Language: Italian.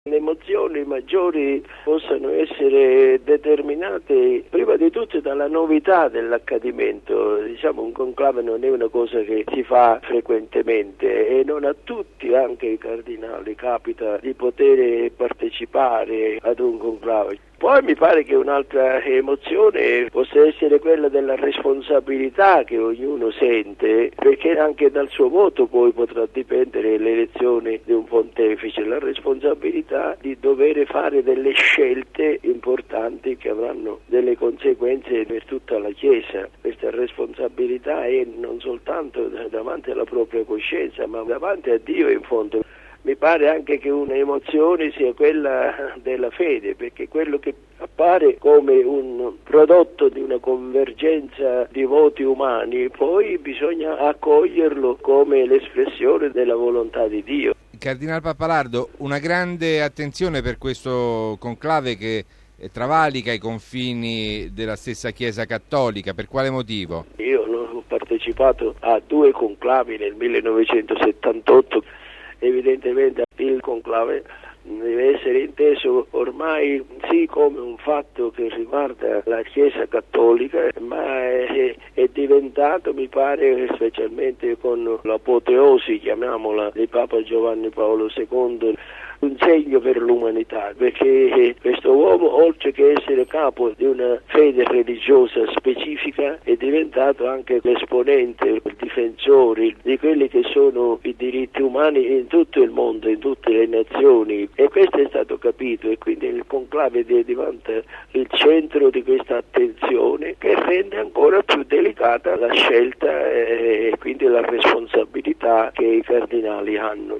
Le emozioni maggiori possano essere determinate prima di tutto dalla novità dell'accadimento. Diciamo, un conclave non è una cosa che si fa frequentemente e non a tutti, anche ai cardinali, capita di poter partecipare ad un conclave. Poi mi pare che un'altra emozione possa essere quella della responsabilità che ognuno sente, perché anche dal suo voto poi potrà dipendere l'elezione di un pontefice, la responsabilità di dover fare delle scelte importanti che avranno delle conseguenze per tutta la Chiesa. Questa responsabilità è non soltanto davanti alla propria coscienza, ma davanti a Dio in fondo. Mi pare anche che un'emozione sia quella della fede, perché quello che appare come un prodotto di una convergenza di voti umani, poi bisogna accoglierlo come l'espressione della volontà di Dio. Cardinal Pappalardo, una grande attenzione per questo conclave che travalica i confini della stessa Chiesa Cattolica. Per quale motivo? Io ho partecipato a 2 conclavi nel 1978. Evidentemente il conclave deve essere inteso ormai sì come un fatto che riguarda la Chiesa Cattolica, ma è diventato, mi pare, specialmente con l'apoteosi, chiamiamola, di Papa Giovanni Paolo II, un segno per l'umanità, perché questo uomo, oltre che essere capo di una fede religiosa specifica, è diventato anche l'esponente, il difensore di quelli che sono i diritti umani in tutto il mondo, in tutte le nazioni, e questo è stato capito, e quindi il conclave diventa il centro di questa attenzione che rende ancora più delicata la scelta e quindi la responsabilità che i cardinali hanno.